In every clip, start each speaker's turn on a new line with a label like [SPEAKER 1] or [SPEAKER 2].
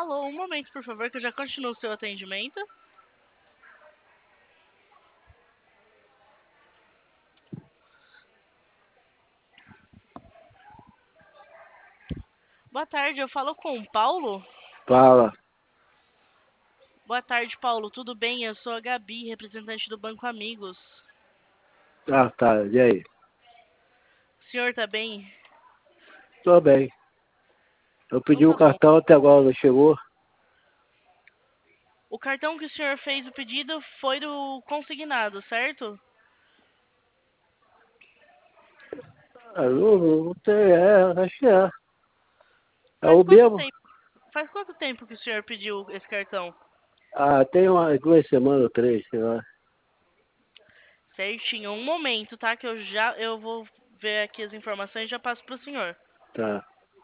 [SPEAKER 1] Alô, um momento, por favor, que eu já continuo o seu atendimento. Boa tarde, eu falo com o Paulo.
[SPEAKER 2] Fala.
[SPEAKER 1] Boa tarde, Paulo. Tudo bem? Eu sou a Gabi, representante do Banco Amigos.
[SPEAKER 2] Ah, tá. E aí?
[SPEAKER 1] O senhor tá bem?
[SPEAKER 2] Tô bem. Eu
[SPEAKER 1] Então
[SPEAKER 2] pedi um
[SPEAKER 1] tá bom.
[SPEAKER 2] cartão até agora, não chegou.
[SPEAKER 1] O cartão que o senhor fez o pedido foi do consignado, certo?
[SPEAKER 2] Ah, não tem, acho que é. É
[SPEAKER 1] Faz
[SPEAKER 2] o
[SPEAKER 1] quanto
[SPEAKER 2] mesmo?
[SPEAKER 1] tempo? Faz quanto tempo que o senhor pediu esse cartão?
[SPEAKER 2] Ah, tem umas 2 semanas, 3, sei lá.
[SPEAKER 1] Certinho. Um momento, tá? Que eu vou ver aqui as informações e já passo pro senhor.
[SPEAKER 2] Tá.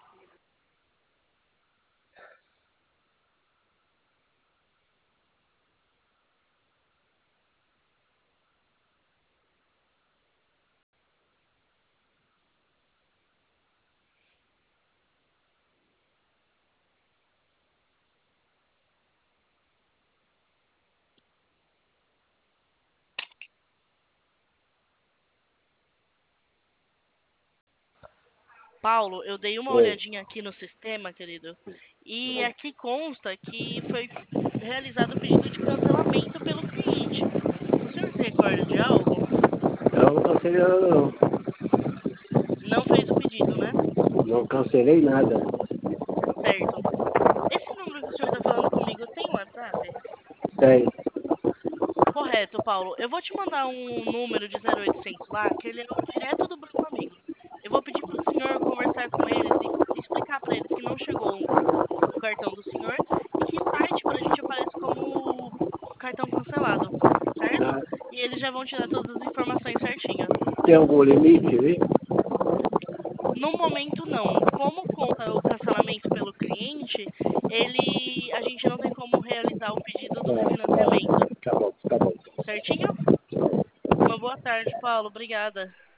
[SPEAKER 1] Paulo, eu dei uma
[SPEAKER 2] Oi.
[SPEAKER 1] olhadinha aqui no sistema, querido, e aqui consta que foi realizado o pedido de cancelamento pelo cliente. O senhor se recorda de algo?
[SPEAKER 2] Eu não cancelei nada, não.
[SPEAKER 1] Não fez o pedido, né?
[SPEAKER 2] Não cancelei nada.
[SPEAKER 1] Certo. Esse número que o senhor está falando comigo tem WhatsApp?
[SPEAKER 2] Tem.
[SPEAKER 1] Correto, Paulo. Eu vou te mandar um número de 0800 lá, que ele é o direto do Banco Amigos. Eu vou pedir para o senhor conversar com eles e explicar para eles que não chegou o cartão do senhor e que parte para a gente aparece como cartão cancelado, certo?
[SPEAKER 2] Ah,
[SPEAKER 1] E eles já vão te dar todas as informações certinho.
[SPEAKER 2] tem algum limite, viu?
[SPEAKER 1] No momento, não. Como conta o cancelamento pelo cliente, a gente não tem como realizar o pedido do
[SPEAKER 2] Tá,
[SPEAKER 1] refinanciamento.
[SPEAKER 2] tá bom, tá bom.
[SPEAKER 1] Certinho? Uma boa tarde, Paulo. Obrigada.